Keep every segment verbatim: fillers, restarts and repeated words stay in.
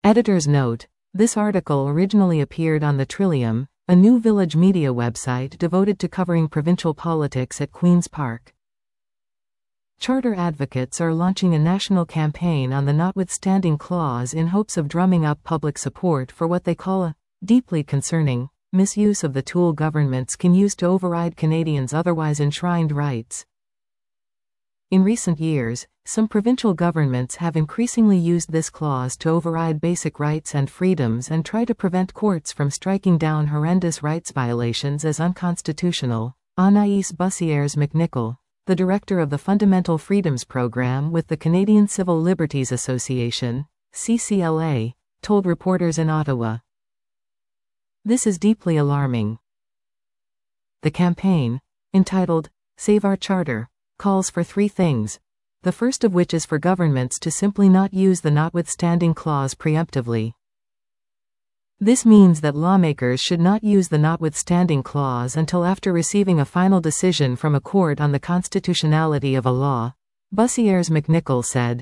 Editor's note: this article originally appeared on The Trillium, a new village media website devoted to covering provincial politics at Queen's Park. Charter advocates are launching a national campaign on the notwithstanding clause in hopes of drumming up public support for what they call a deeply concerning misuse of the tool governments can use to override Canadians' otherwise enshrined rights. In recent years, some provincial governments have increasingly used this clause to override basic rights and freedoms and try to prevent courts from striking down horrendous rights violations as unconstitutional. Anaïs Bussières-McNicoll, the director of the Fundamental Freedoms Program with the Canadian Civil Liberties Association, C C L A, told reporters in Ottawa. This is deeply alarming. The campaign, entitled Save Our Charter, calls for three things, the first of which is for governments to simply not use the notwithstanding clause preemptively. This means that lawmakers should not use the notwithstanding clause until after receiving a final decision from a court on the constitutionality of a law, Bussières-McNicoll said.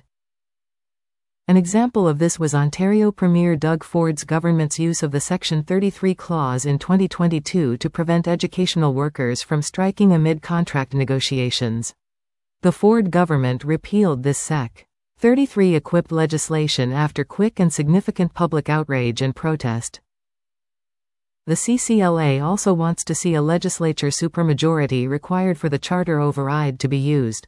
An example of this was Ontario Premier Doug Ford's government's use of the Section thirty-three clause in twenty twenty-two to prevent educational workers from striking amid contract negotiations. The Ford government repealed this Sec. thirty-three equipped legislation after quick and significant public outrage and protest. The C C L A also wants to see a legislature supermajority required for the charter override to be used.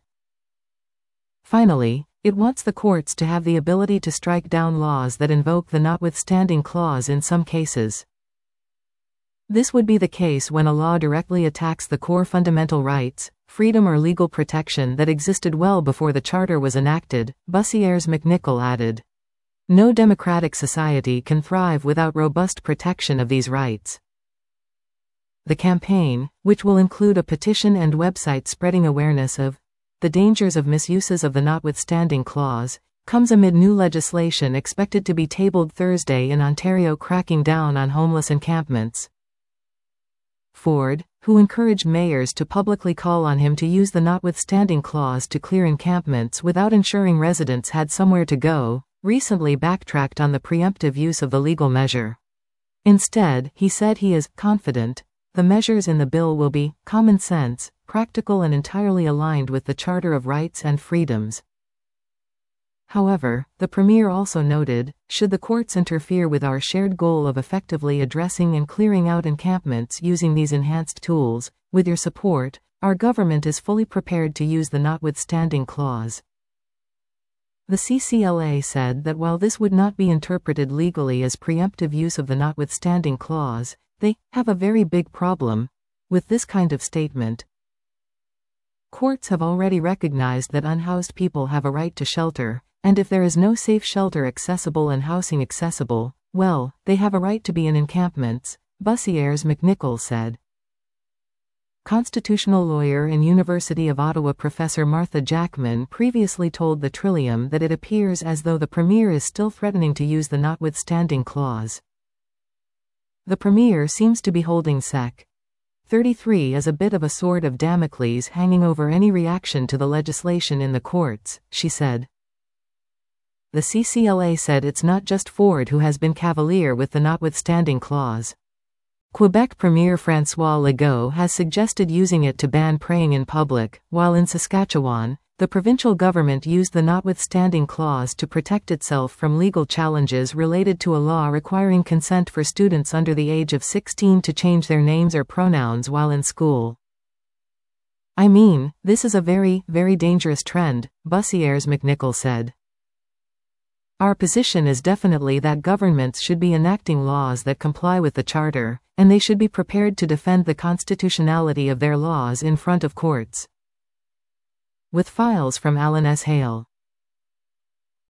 Finally, it wants the courts to have the ability to strike down laws that invoke the notwithstanding clause in some cases. This would be the case when a law directly attacks the core fundamental rights, freedom or legal protection that existed well before the Charter was enacted, Bussières-McNicoll added. No democratic society can thrive without robust protection of these rights. The campaign, which will include a petition and website spreading awareness of the dangers of misuses of the notwithstanding clause, comes amid new legislation expected to be tabled Thursday in Ontario cracking down on homeless encampments. Ford, who encouraged mayors to publicly call on him to use the notwithstanding clause to clear encampments without ensuring residents had somewhere to go, recently backtracked on the preemptive use of the legal measure. Instead, he said he is confident the measures in the bill will be common sense, practical and entirely aligned with the Charter of Rights and Freedoms. However, the Premier also noted, should the courts interfere with our shared goal of effectively addressing and clearing out encampments using these enhanced tools, with your support, our government is fully prepared to use the notwithstanding clause. The C C L A said that while this would not be interpreted legally as preemptive use of the notwithstanding clause, they have a very big problem with this kind of statement. Courts have already recognized that unhoused people have a right to shelter, and if there is no safe shelter accessible and housing accessible, well, they have a right to be in encampments, Bussières-McNicoll said. Constitutional lawyer and University of Ottawa Professor Martha Jackman previously told The Trillium that it appears as though the Premier is still threatening to use the notwithstanding clause. The Premier seems to be holding Sec. thirty-three as a bit of a sword of Damocles hanging over any reaction to the legislation in the courts, she said. The C C L A said it's not just Ford who has been cavalier with the notwithstanding clause. Quebec Premier François Legault has suggested using it to ban praying in public, while in Saskatchewan, the provincial government used the notwithstanding clause to protect itself from legal challenges related to a law requiring consent for students under the age of sixteen to change their names or pronouns while in school. I mean, this is a very, very dangerous trend, Bussières-McNicoll said. Our position is definitely that governments should be enacting laws that comply with the Charter, and they should be prepared to defend the constitutionality of their laws in front of courts. With files from Alan S. Hale.